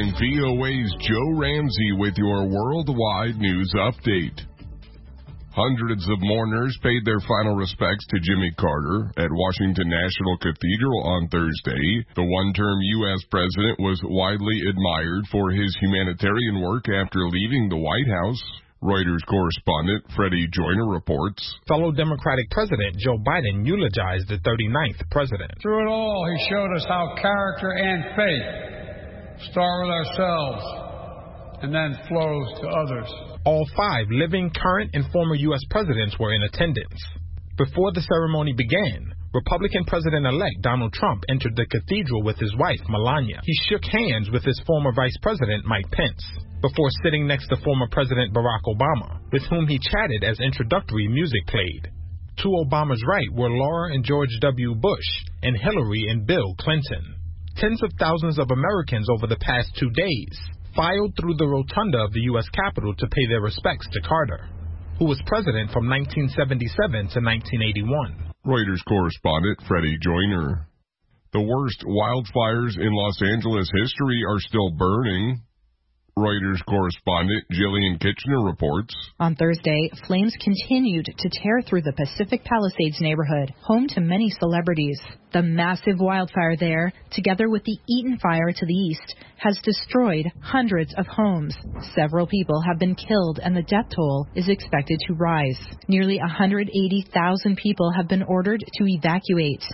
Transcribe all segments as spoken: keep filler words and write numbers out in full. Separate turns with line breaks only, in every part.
I'm V O A's Joe Ramsey with your worldwide news update. Hundreds of mourners paid their final respects to Jimmy Carter at Washington National Cathedral on Thursday. The one-term U S president was widely admired for his humanitarian work after leaving the White House. Reuters correspondent Freddie Joyner reports.
Fellow Democratic President Joe Biden eulogized the thirty-ninth president.
Through it all, he showed us how character and faith start with ourselves and then flows to others.
All five living, current, and former U S presidents were in attendance. Before the ceremony began, Republican President-elect Donald Trump entered the cathedral with his wife, Melania. He shook hands with his former Vice President, Mike Pence, before sitting next to former President Barack Obama, with whom he chatted as introductory music played. To Obama's right were Laura and George W. Bush, and Hillary and Bill Clinton. Tens of thousands of Americans over the past two days filed through the rotunda of the U S Capitol to pay their respects to Carter, who was president from nineteen seventy-seven to nineteen eighty-one.
Reuters correspondent Freddie Joyner. The worst wildfires in Los Angeles history are still burning. Reuters correspondent Jillian Kitchener reports.
On Thursday, flames continued to tear through the Pacific Palisades neighborhood, home to many celebrities. The massive wildfire there, together with the Eaton fire to the east, has destroyed hundreds of homes. Several people have been killed, and the death toll is expected to rise. Nearly one hundred eighty thousand people have been ordered to evacuate.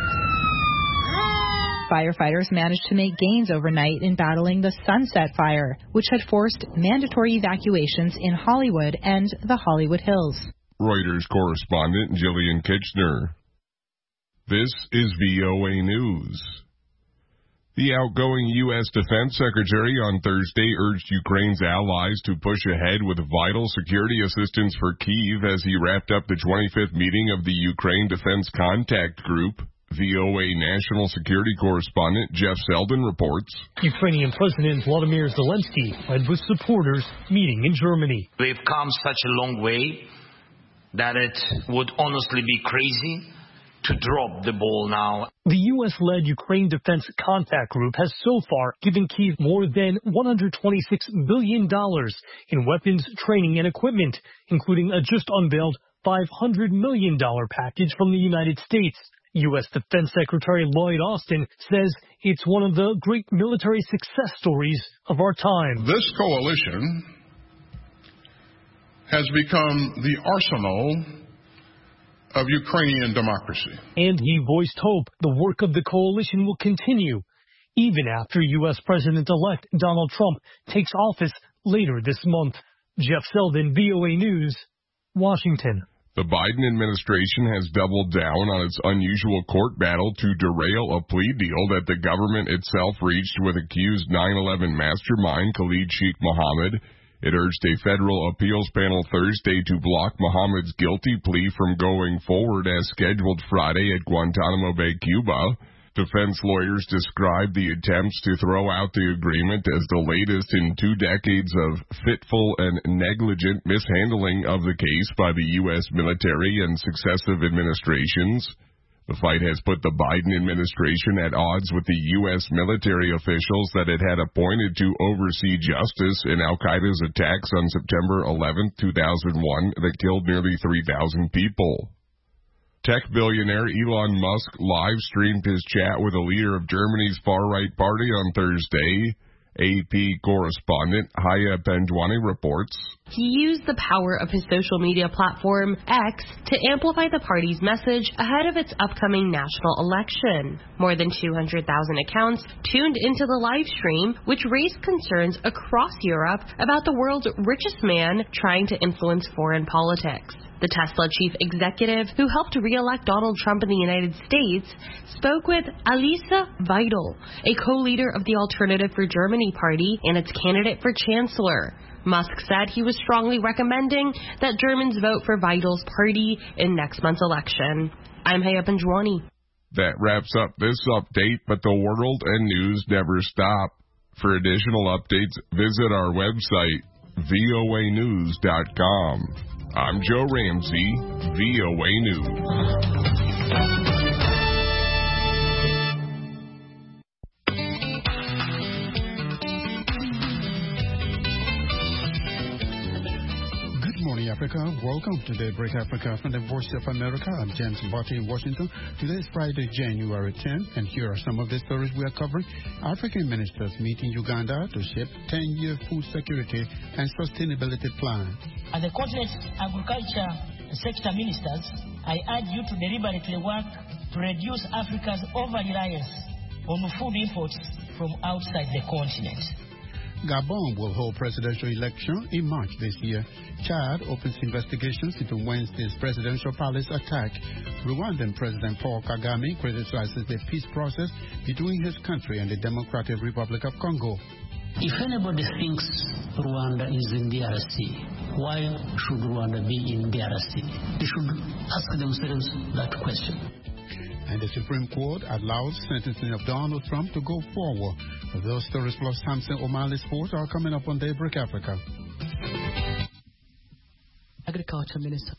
Firefighters managed to make gains overnight in battling the Sunset Fire, which had forced mandatory evacuations in Hollywood and the Hollywood Hills.
Reuters correspondent Jillian Kitchener. This is V O A News. The outgoing U S Defense Secretary on Thursday urged Ukraine's allies to push ahead with vital security assistance for Kyiv as he wrapped up the twenty-fifth meeting of the Ukraine Defense Contact Group. V O A National Security Correspondent Jeff Selden reports.
Ukrainian President Volodymyr Zelensky led with supporters meeting in Germany.
We've come such a long way that it would honestly be crazy to drop the ball now.
The U S-led Ukraine Defense Contact Group has so far given Kyiv more than one hundred twenty-six billion dollars in weapons, training, and equipment, including a just unveiled five hundred million dollars package from the United States. U S Defense Secretary Lloyd Austin says it's one of the great military success stories of our time.
This coalition has become the arsenal of Ukrainian democracy.
And he voiced hope the work of the coalition will continue, even after U S President-elect Donald Trump takes office later this month. Jeff Selden, V O A News, Washington.
The Biden administration has doubled down on its unusual court battle to derail a plea deal that the government itself reached with accused nine eleven mastermind Khalid Sheikh Mohammed. It urged a federal appeals panel Thursday to block Mohammed's guilty plea from going forward as scheduled Friday at Guantanamo Bay, Cuba. Defense lawyers described the attempts to throw out the agreement as the latest in two decades of fitful and negligent mishandling of the case by the U S military and successive administrations. The fight has put the Biden administration at odds with the U S military officials that it had appointed to oversee justice in al-Qaeda's attacks on September eleventh, two thousand one that killed nearly three thousand people. Tech billionaire Elon Musk live-streamed his chat with a leader of Germany's far-right party on Thursday. A P correspondent Haya Pendwani reports.
He used the power of his social media platform, X, to amplify the party's message ahead of its upcoming national election. More than two hundred thousand accounts tuned into the live stream, which raised concerns across Europe about the world's richest man trying to influence foreign politics. The Tesla chief executive, who helped re-elect Donald Trump in the United States, spoke with Alice Weidel, a co-leader of the Alternative for Germany party and its candidate for chancellor. Musk said he was strongly recommending that Germans vote for Weidel's party in next month's election. I'm Haya Pendwani.
That wraps up this update, but the world and news never stop. For additional updates, visit our website, V O A news dot com. I'm Joe Ramsey, V O A News.
Africa. Welcome to Daybreak Africa from the Voice of America. I'm James Botti in Washington. Today is Friday, January tenth, and here are some of the stories we are covering. African ministers meet in Uganda to shape ten-year food security and sustainability plan.
As the continent's agriculture sector ministers, I urge you to deliberately work to reduce Africa's over-reliance on food imports from outside the continent.
Gabon will hold presidential election in March this year. Chad opens investigations into Wednesday's presidential palace attack. Rwandan President Paul Kagame criticizes the peace process between his country and the Democratic Republic of Congo.
If anybody thinks Rwanda is in D R C, why should Rwanda be in D R C? They should ask themselves that question.
And the Supreme Court allows sentencing of Donald Trump to go forward. Those stories plus Samson O'Malley Sports are coming up on Daybreak Africa.
Agriculture Minister.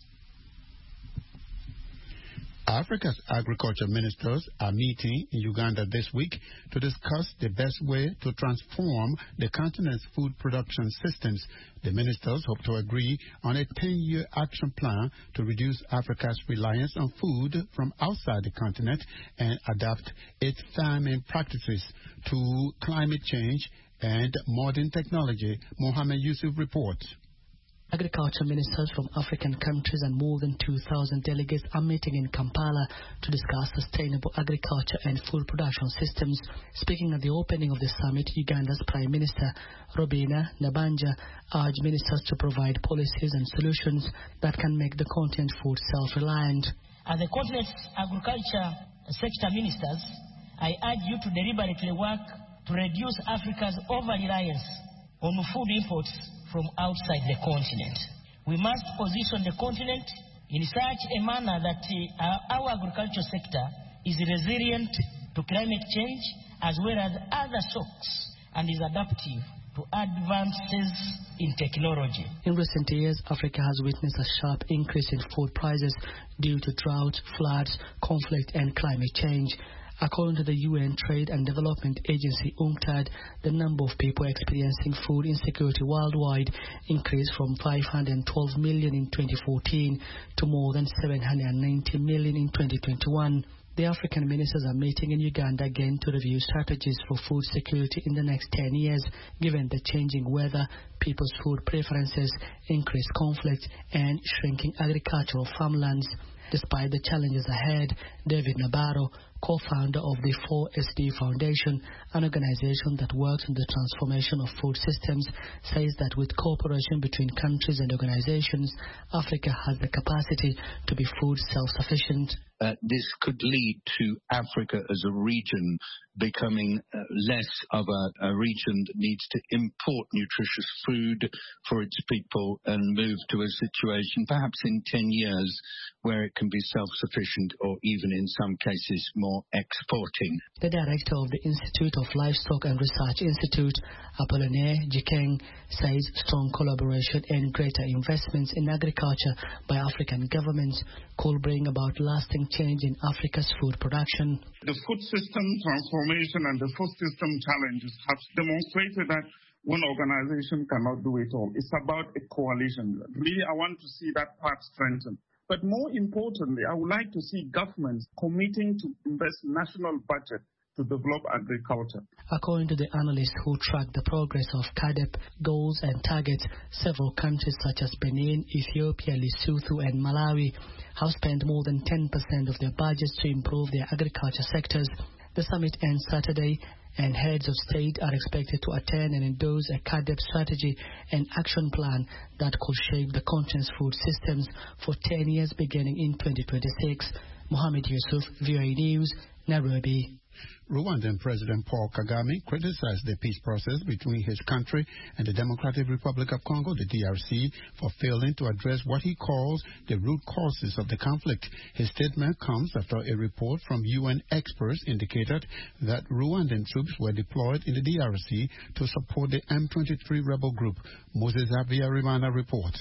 Africa's agriculture ministers are meeting in Uganda this week to discuss the best way to transform the continent's food production systems. The ministers hope to agree on a ten-year action plan to reduce Africa's reliance on food from outside the continent and adapt its farming practices to climate change and modern technology. Mohammed Yusuf reports.
Agriculture ministers from African countries and more than two thousand delegates are meeting in Kampala to discuss sustainable agriculture and food production systems. Speaking at the opening of the summit, Uganda's Prime Minister, Robina Nabanja, urged ministers to provide policies and solutions that can make the continent food self-reliant.
As the continent's agriculture sector ministers, I urge you to deliberately work to reduce Africa's over-reliance on food imports from outside the continent. We must position the continent in such a manner that uh, our agriculture sector is resilient to climate change as well as other shocks and is adaptive to advances in technology.
In recent years, Africa has witnessed a sharp increase in food prices due to drought, floods, conflict, and climate change. According to the U N Trade and Development Agency, UNCTAD, the number of people experiencing food insecurity worldwide increased from five hundred twelve million in twenty fourteen to more than seven hundred ninety million in twenty twenty-one. The African ministers are meeting in Uganda again to review strategies for food security in the next ten years, given the changing weather, people's food preferences, increased conflict, and shrinking agricultural farmlands. Despite the challenges ahead, David Nabarro, co-founder of the four S D Foundation, an organization that works on the transformation of food systems, says that with cooperation between countries and organizations, Africa has the capacity to be food self-sufficient.
Uh, this could lead to Africa as a region becoming uh, less of a, a region that needs to import nutritious food for its people and move to a situation, perhaps in ten years, where it can be self-sufficient or even in some cases more exporting.
The director of the Institute of Livestock and Research Institute, Apollinaire Jikeng, says strong collaboration and greater investments in agriculture by African governments could bring about lasting change in Africa's food production.
The food system transformation and the food system challenges have demonstrated that one organization cannot do it all. It's about a coalition. Really, I want to see that part strengthened. But more importantly, I would like to see governments committing to invest national budget to develop agriculture.
According to the analysts who track the progress of C A D E P goals and targets, several countries such as Benin, Ethiopia, Lesotho, and Malawi have spent more than ten percent of their budgets to improve their agriculture sectors. The summit ends Saturday, and heads of state are expected to attend and endorse a C A D E P strategy and action plan that could shape the continent's food systems for ten years beginning in twenty twenty-six. Mohammed Yusuf, V O A News, Nairobi.
Rwandan President Paul Kagame criticized the peace process between his country and the Democratic Republic of Congo, the D R C, for failing to address what he calls the root causes of the conflict. His statement comes after a report from U N experts indicated that Rwandan troops were deployed in the D R C to support the M twenty-three rebel group. Moses Habyarimana reports.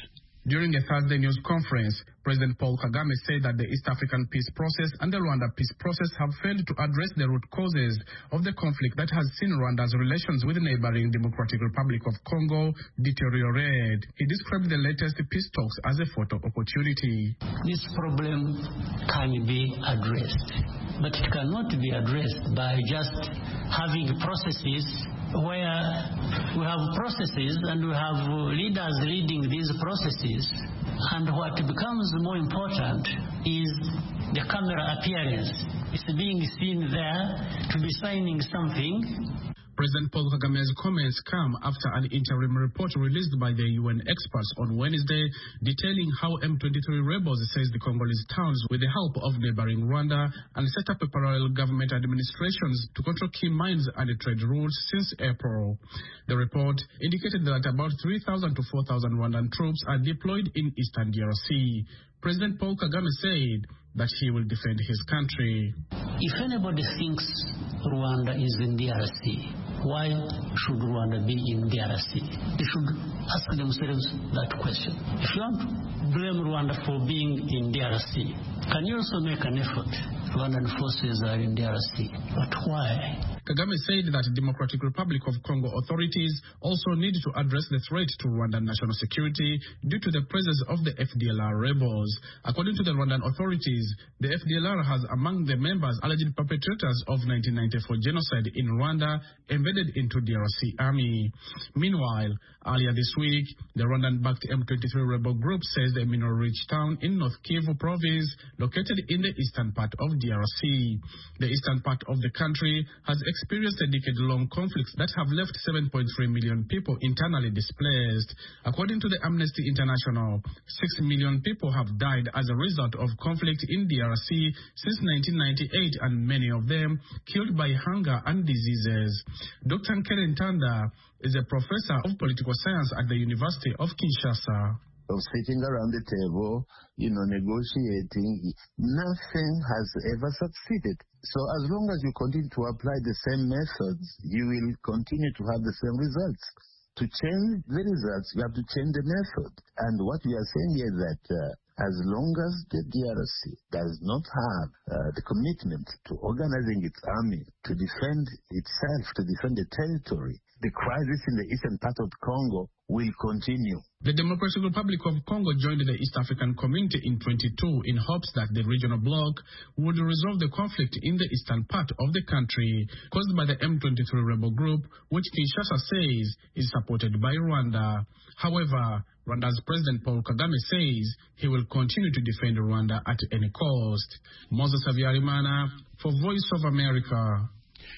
During a Thursday news conference, President Paul Kagame said that the East African peace process and the Rwanda peace process have failed to address the root causes of the conflict that has seen Rwanda's relations with the neighboring Democratic Republic of Congo deteriorate. He described the latest peace talks as a photo opportunity.
This problem can be addressed, but it cannot be addressed by just having processes where we have processes and we have leaders leading these processes, and what becomes more important is the camera appearance. It's being seen there to be signing something.
President Paul Kagame's comments come after an interim report released by the U N experts on Wednesday detailing how M twenty-three rebels seized the Congolese towns with the help of neighboring Rwanda and set up a parallel government administrations to control key mines and trade routes since April. The report indicated that about three thousand to four thousand Rwandan troops are deployed in eastern D R C. President Paul Kagame said that he will defend his country.
If anybody thinks Rwanda is in D R C, why should Rwanda be in D R C? They should ask themselves that question. If you want to blame Rwanda for being in D R C, can you also make an effort? Rwandan forces are in D R C, but why?
Kagame said that the Democratic Republic of Congo authorities also need to address the threat to Rwandan national security due to the presence of the F D L R rebels. According to the Rwandan authorities, the F D L R has among the members alleged perpetrators of nineteen ninety-four genocide in Rwanda embedded into D R C army. Meanwhile, earlier this week, the Rwandan-backed M twenty-three rebel group says the mineral-rich town in North Kivu province, located in the eastern part of D R C. The eastern part of the country has experienced a decade-long conflicts that have left seven point three million people internally displaced. According to the Amnesty International, six million people have died as a result of conflict in D R C since nineteen ninety-eight, and many of them killed by hunger and diseases. Doctor Nkere Ntanda is a professor of political science at the University of Kinshasa.
Of sitting around the table, you know, negotiating, nothing has ever succeeded. So as long as you continue to apply the same methods, you will continue to have the same results. To change the results, you have to change the method. And what we are saying is that uh, as long as the D R C does not have uh, the commitment to organizing its army, to defend itself, to defend the territory, the crisis in the eastern part of Congo will continue.
The Democratic Republic of Congo joined the East African Community in twenty-two in hopes that the regional bloc would resolve the conflict in the eastern part of the country caused by the M twenty-three rebel group, which Kinshasa says is supported by Rwanda. However, Rwanda's President Paul Kagame says he will continue to defend Rwanda at any cost. Moses Habyarimana for Voice of America.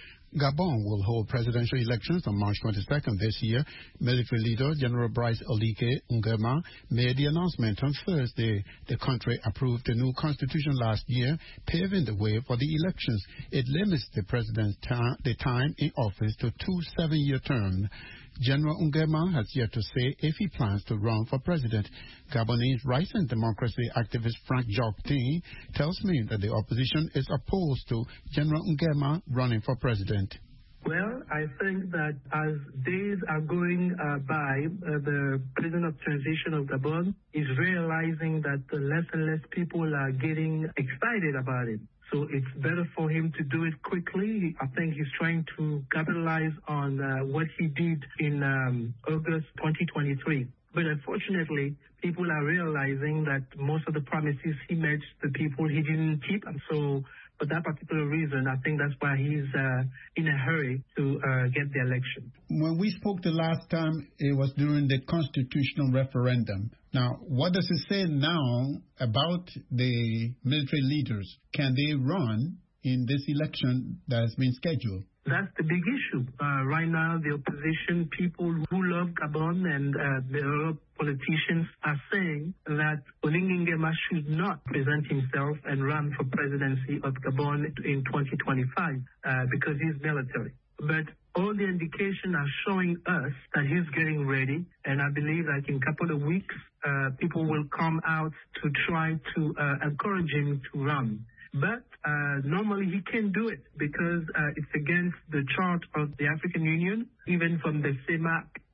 Gabon will hold presidential elections on March twenty-second this year. Military leader General Brice Oligui Nguema made the announcement on Thursday. The country approved a new constitution last year, paving the way for the elections. It limits the president's ta- the time in office to two seven-year terms. General Nguema has yet to say if he plans to run for president. Gabonese rights and democracy activist Frank Job-Tin tells me that the opposition is opposed to General Nguema running for president.
Well, I think that as days are going uh, by, uh, the president of transition of Gabon is realizing that uh, less and less people are getting excited about it. So it's better for him to do it quickly. I think he's trying to capitalize on uh, what he did in um, August twenty twenty-three. But unfortunately, people are realizing that most of the promises he made to the people he didn't keep. And so for that particular reason, I think that's why he's uh, in a hurry to uh, get the election.
When we spoke the last time, it was during the constitutional referendum. Now, what does it say now about the military leaders? Can they run in this election that has been scheduled?
That's the big issue. Uh, right now, the opposition, people who love Gabon and uh, the other politicians are saying that Oligui Nguema should not present himself and run for presidency of Gabon in twenty twenty-five uh, because he's military. But all the indications are showing us that he's getting ready, and I believe that in a couple of weeks, uh, people will come out to try to uh, encourage him to run. But uh, normally he can't do it because uh, it's against the chart of the African Union. Even from the C E M A C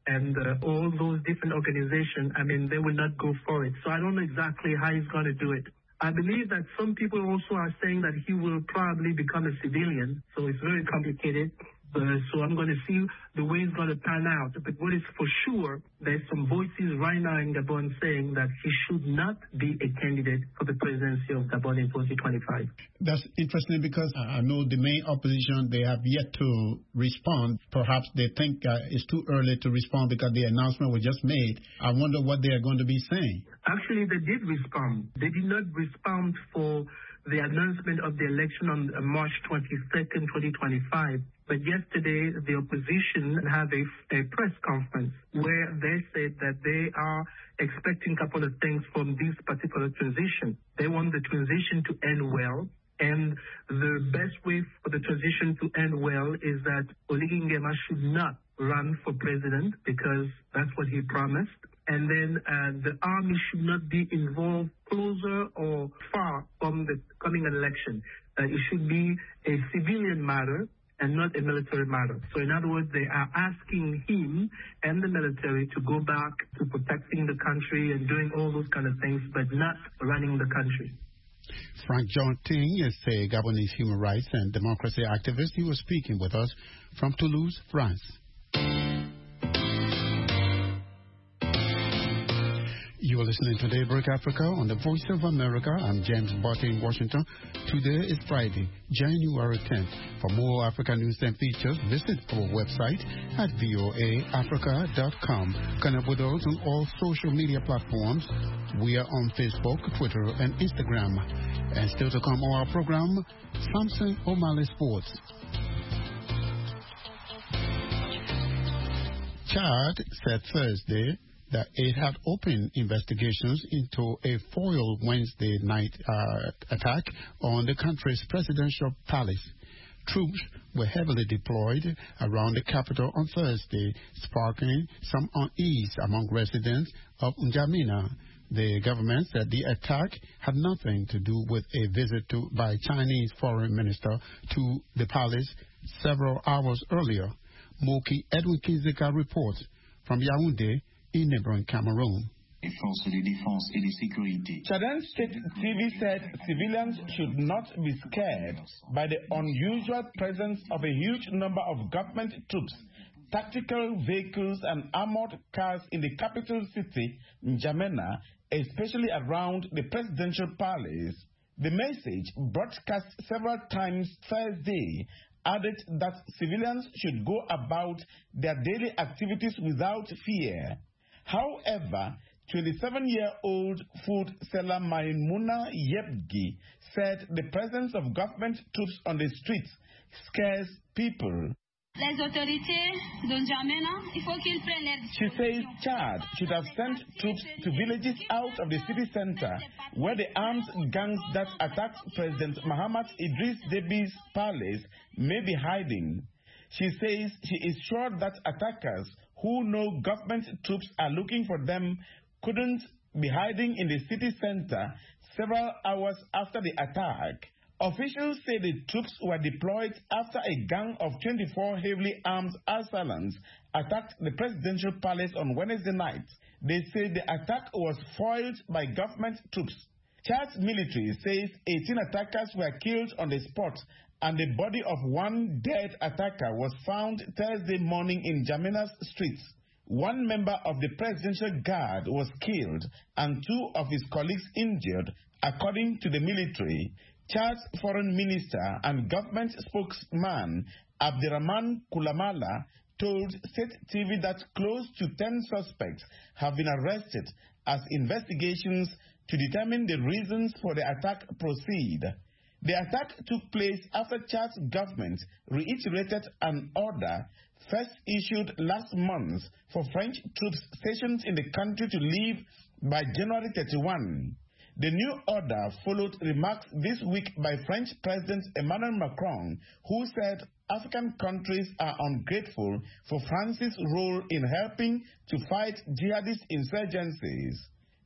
and uh, all those different organizations, I mean, they will not go for it. So I don't know exactly how he's going to do it. I believe that some people also are saying that he will probably become a civilian, so it's very complicated. Uh, so I'm going to see the way it's going to pan out. But what is for sure, there's some voices right now in Gabon saying that he should not be a candidate for the presidency of Gabon in twenty twenty-five.
That's interesting because I know the main opposition, they have yet to respond. Perhaps they think uh, it's too early to respond because the announcement was just made. I wonder what they are going to be saying.
Actually, they did respond. They did not respond for the announcement of the election on March twenty-second, twenty twenty-five. But yesterday, the opposition had a, a press conference where they said that they are expecting a couple of things from this particular transition. They want the transition to end well. And the best way for the transition to end well is that Oligui Nguema should not run for president because that's what he promised. And then uh, the army should not be involved closer or far from the coming election. Uh, it should be a civilian matter and not a military matter. So in other words, they are asking him and the military to go back to protecting the country and doing all those kind of things, but not running the country.
Frank John Ting is a Gabonese human rights and democracy activist. He was speaking with us from Toulouse, France. You are listening to Daybreak Africa on the Voice of America. I'm James Barty in Washington. Today is Friday, January tenth. For more African news and features, visit our website at voa africa dot com. Connect with us on all social media platforms. We are on Facebook, Twitter, and Instagram. And still to come on our program, Samson O'Malley Sports. Chad said Thursday that it had opened investigations into a foiled Wednesday night uh, attack on the country's presidential palace. Troops were heavily deployed around the capital on Thursday, sparking some unease among residents of N'Djamena. The government said the attack had nothing to do with a visit to, by Chinese foreign minister to the palace several hours earlier. Moki Edwin Kinzeka reports from Yaoundé in neighboring Cameroon.
Chadian State T V said civilians should not be scared by the unusual presence of a huge number of government troops, tactical vehicles and armored cars in the capital city, N'Djamena, especially around the presidential palace. The message, broadcast several times Thursday, added that civilians should go about their daily activities without fear. However, twenty-seven-year-old food seller Maimouna Yebgi said the presence of government troops on the streets scares people. She says Chad should have sent troops to villages out of the city center where the armed gangs that attacked President Mahamat Idris Debby's palace may be hiding. She says she is sure that attackers who know government troops are looking for them couldn't be hiding in the city center several hours after the attack. Officials say the troops were deployed after a gang of twenty-four heavily armed assailants attacked the presidential palace on Wednesday night. They say the attack was foiled by government troops. Chad's military says eighteen attackers were killed on the spot, and the body of one dead attacker was found Thursday morning in N'Djamena's streets. One member of the presidential guard was killed and two of his colleagues injured, according to the military. Chad's foreign minister and government spokesman Abdirahman Koulamala told State T V that close to ten suspects have been arrested as investigations to determine the reasons for the attack proceed. The attack took place after Chad's government reiterated an order first issued last month for French troops stationed in the country to leave by January thirty-first. The new order followed remarks this week by French President Emmanuel Macron, who said African countries are ungrateful for France's role in helping to fight jihadist insurgencies.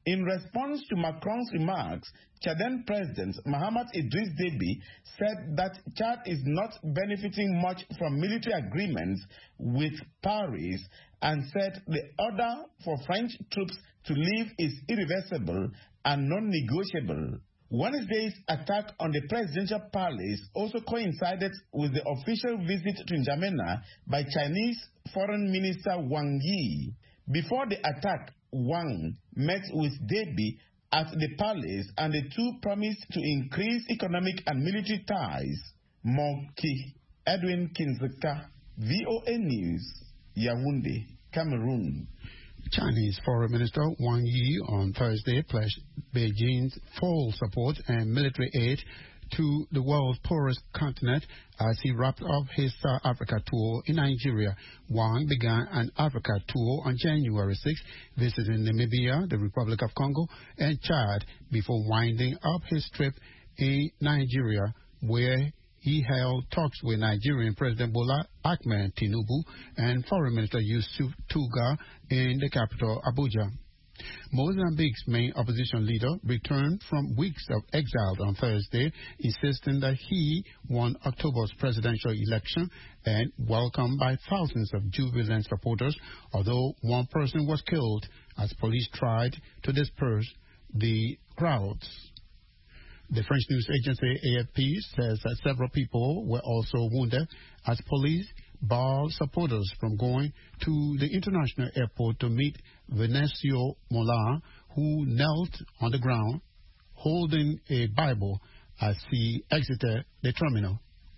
In response to Macron's remarks, Chaden President Mahamat Idriss Deby said that Chad is not benefiting much from military agreements with Paris and said the order for French troops to leave is irreversible and non-negotiable. Wednesday's attack on the presidential palace also coincided with the official visit to N'Djamena by Chinese Foreign Minister Wang Yi. Before the attack, Wang met with Deby at the palace and the two promised to increase economic and military ties. Moki Edwin Kinzeka, V O A News, Yaoundé, Cameroon.
Chinese Foreign Minister Wang Yi on Thursday pledged Beijing's full support and military aid to the world's poorest continent as he wrapped up his South Africa tour in Nigeria. Wang began an Africa tour on January sixth, visiting Namibia, the Republic of Congo, and Chad before winding up his trip in Nigeria, where he held talks with Nigerian President Bola Ahmed Tinubu and Foreign Minister Yusuf Tuga in the capital, Abuja. Mozambique's main opposition leader returned from weeks of exile on Thursday, insisting that he won October's presidential election and welcomed by thousands of jubilant supporters, although one person was killed as police tried to disperse the crowds. The French news agency A F P says that several people were also wounded as police barred supporters from going to the international airport to meet Venancio Mola, who knelt on the ground holding a Bible as he exited the terminal.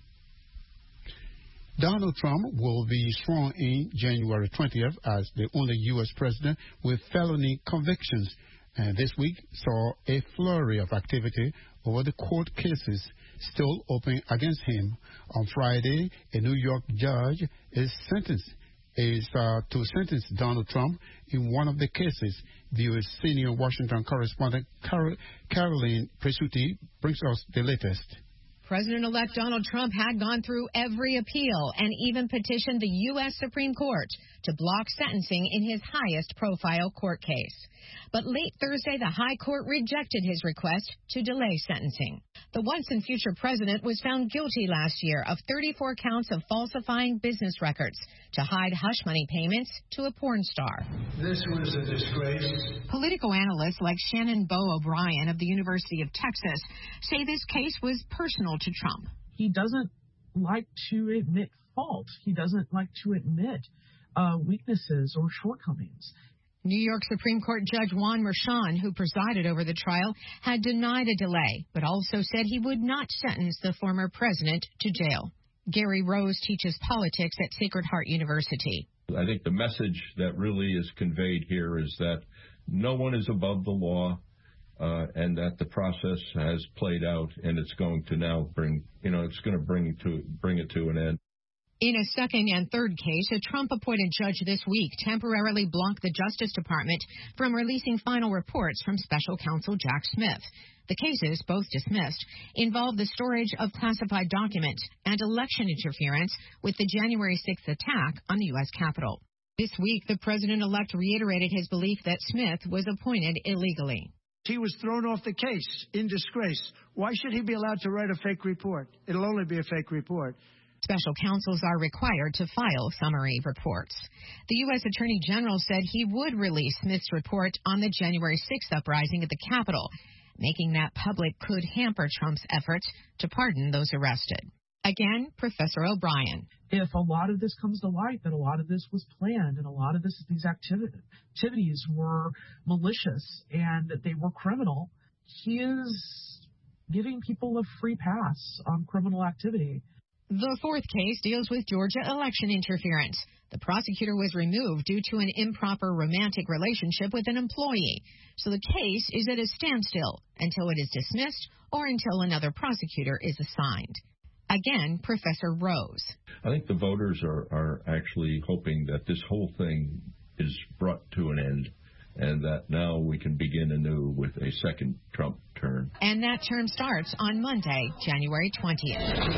Donald Trump will be sworn in January twentieth as the only U S president with felony convictions, and this week saw a flurry of activity over the court cases still open against him. On Friday, a New York judge is sentenced is uh, to sentence Donald Trump in one of the cases. V O A's senior Washington correspondent Carol, Caroline Presutti brings us the latest.
President-elect Donald Trump had gone through every appeal and even petitioned the U S Supreme Court to block sentencing in his highest-profile court case. But late Thursday, the High Court rejected his request to delay sentencing. The once-and-future president was found guilty last year of thirty-four counts of falsifying business records to hide hush money payments to a porn star.
This was a disgrace.
Political analysts like Shannon Bo O'Brien of the University of Texas say this case was personal to Trump.
He doesn't like to admit fault. He doesn't like to admit uh, weaknesses or shortcomings.
New York Supreme Court Judge Juan Merchan, who presided over the trial, had denied a delay, but also said he would not sentence the former president to jail. Gary Rose teaches politics at Sacred Heart University.
I think the message that really is conveyed here is that no one is above the law, uh, and that the process has played out, and it's going to now bring, you know, it's going to bring it to bring it to an end.
In a second and third case, a Trump-appointed judge this week temporarily blocked the Justice Department from releasing final reports from special counsel Jack Smith. The cases, both dismissed, involve the storage of classified documents and election interference with the January sixth attack on the U S Capitol. This week, the president-elect reiterated his belief that Smith was appointed illegally.
He was thrown off the case in disgrace. Why should he be allowed to write a fake report? It'll only be a fake report.
Special counsels are required to file summary reports. The U S Attorney General said he would release Smith's report on the January sixth uprising at the Capitol. Making that public could hamper Trump's efforts to pardon those arrested. Again, Professor O'Brien.
If a lot of this comes to light, that a lot of this was planned and a lot of this, these activities, activities were malicious and that they were criminal, he is giving people a free pass on criminal activity.
The fourth case deals with Georgia election interference. The prosecutor was removed due to an improper romantic relationship with an employee. So the case is at a standstill until it is dismissed or until another prosecutor is assigned. Again, Professor Rose.
I think the voters are, are actually hoping that this whole thing is brought to an end and that now we can begin anew with a second Trump term.
And that term starts on Monday, January twentieth.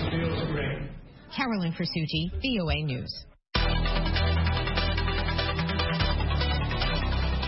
Carolyn Presutti, V O A News.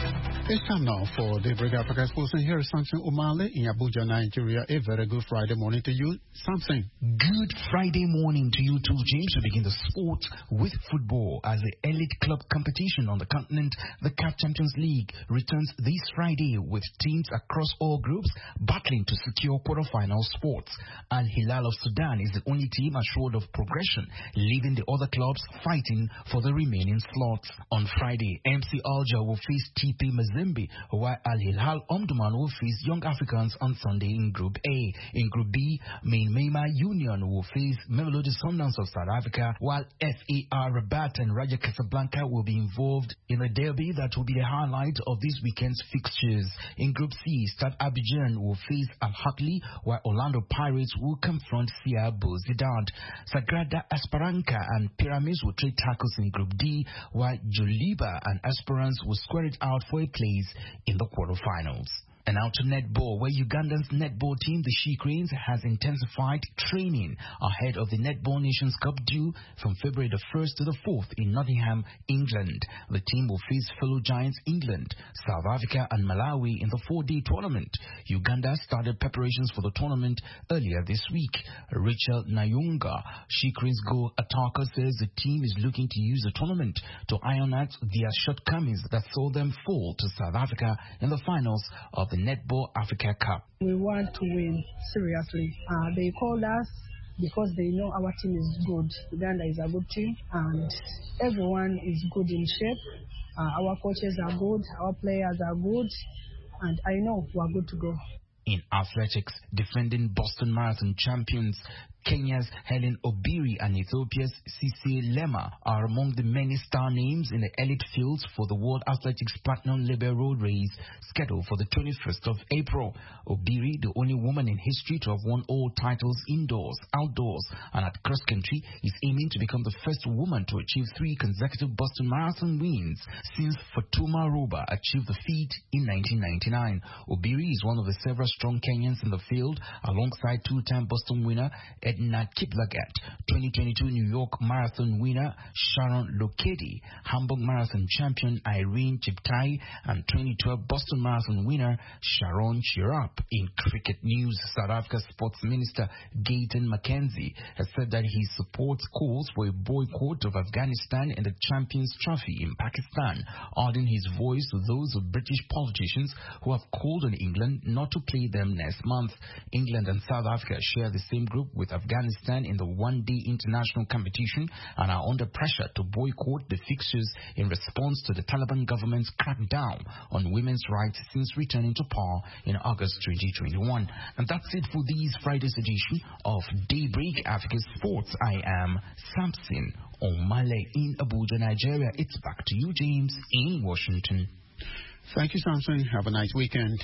It's time now for Daybreak Africa Sports, and here is Samson Umale in Abuja, Nigeria. A very good Friday morning to you, Samson.
Good Friday morning to you too, James. We begin the sport with football as the elite club competition on the continent, the C A F Champions League, returns this Friday with teams across all groups battling to secure quarterfinal spots. Al Hilal of Sudan is the only team assured of progression, leaving the other clubs fighting for the remaining slots. On Friday, M C Alger will face T P Mazembe, while Al Hilal Omdurman will face Young Africans on Sunday in Group A. In Group B, Main Mema Union will face Mamelodi Sundowns of South Africa, while F A R Rabat and Raja Casablanca will be involved in a derby that will be the highlight of this weekend's fixtures. In Group C, Stade Abidjan will face Al Ahly, while Orlando Pirates will confront C R Belouizdad. Sagrada Esperança and Pyramids will trade tackles in Group D, while Joliba and Esperance will square it out for a place in the quarterfinals. And now to netball, where Uganda's netball team, the She Cranes, has intensified training ahead of the Netball Nations Cup due from February the first to the fourth in Nottingham, England. The team will face fellow giants England, South Africa and Malawi in the four-day tournament. Uganda started preparations for the tournament earlier this week. Rachel Nayunga, She Cranes goal attacker, says the team is looking to use the tournament to iron out their shortcomings that saw them fall to South Africa in the finals of the Netball Africa Cup.
We want to win, seriously. Uh, they called us because they know our team is good. Uganda is a good team and everyone is good in shape. Uh, our coaches are good, our players are good, and I know we are good to go.
In athletics, defending Boston Marathon champions Kenya's Helen Obiri and Ethiopia's Sisi Lema are among the many star names in the elite fields for the World Athletics Platinum Labor Road Race scheduled for the twenty-first of April. Obiri, the only woman in history to have won all titles indoors, outdoors, and at cross country, is aiming to become the first woman to achieve three consecutive Boston Marathon wins since Fatuma Roba achieved the feat in nineteen ninety-nine. Obiri is one of the several strong Kenyans in the field, alongside two-time Boston winner Edna Kiplagat, twenty twenty-two New York Marathon winner Sharon Lokedi, Hamburg Marathon champion Irene Cheptai, and twenty twelve Boston Marathon winner Sharon Chirap. In cricket news, South Africa Sports Minister Gayton McKenzie has said that he supports calls for a boycott of Afghanistan in the Champions Trophy in Pakistan, adding his voice to those of British politicians who have called on England not to play them next month. England and South Africa share the same group with Afghanistan in the one-day international competition and are under pressure to boycott the fixtures in response to the Taliban government's crackdown on women's rights since returning to power in August twenty twenty-one. And that's it for this Friday's edition of Daybreak Africa Sports. I am Samson Omale in Abuja, Nigeria. It's back to you, James, in Washington.
Thank you, Samson. Have a nice weekend.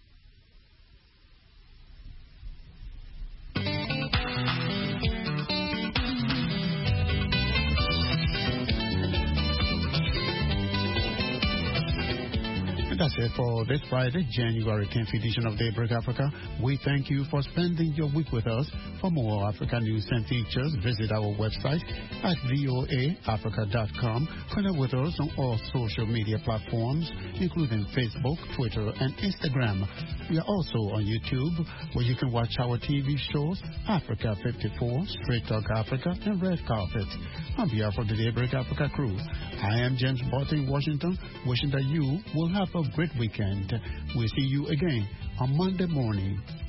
That's it for this Friday, January tenth edition of Daybreak Africa. We thank you for spending your week with us. For more Africa news and features, visit our website at voa africa dot com. Connect with us on all social media platforms, including Facebook, Twitter, and Instagram. We are also on YouTube, where you can watch our T V shows, Africa fifty-four, Straight Talk Africa, and Red Carpet. On behalf of the Daybreak Africa crew, I am James Barton in Washington, wishing that you will have a great weekend. We'll see you again on Monday morning.